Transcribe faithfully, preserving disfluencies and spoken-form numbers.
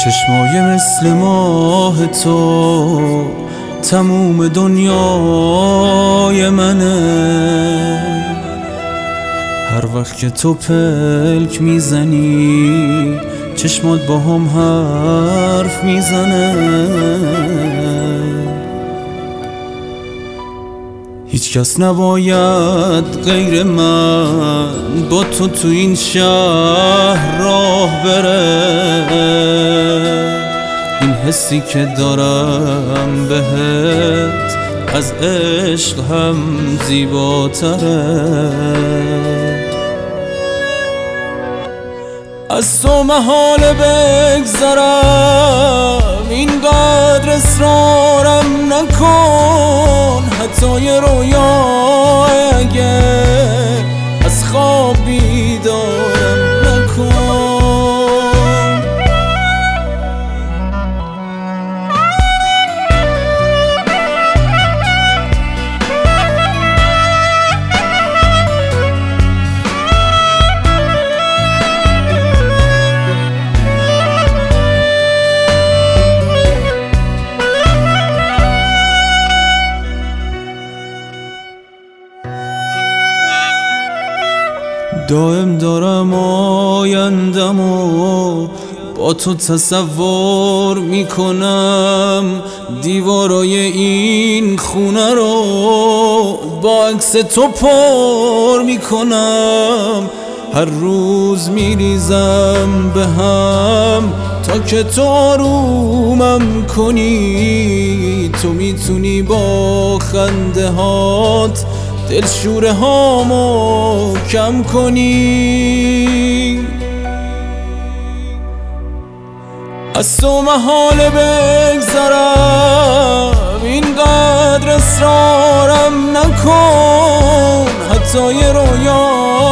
چشمای مثل ماه تو تموم دنیای منه. هر وقت که تو پلک میزنی چشمات با هم حرف میزنه. هیچ کس نباید غیر من با تو تو این شهر راه بره. این حسی که دارم بهت از عشق هم زیباتره. از تو محاله بگذرم اینقدر اصرارم نکن. حتی یه رویا اگه از خواب بیدارم نکن. دائم دارم آیندمو با تو تصور میکنم. دیوارای این خونه رو با عکس تو پر میکنم. هر روز میریزم به هم تا که تو آرومم کنی. تو میتونی با خنده هات دلشوره هامو کم کنی. از تو محاله بگذرم اینقدر اصرارم نکن. حتی یه رویا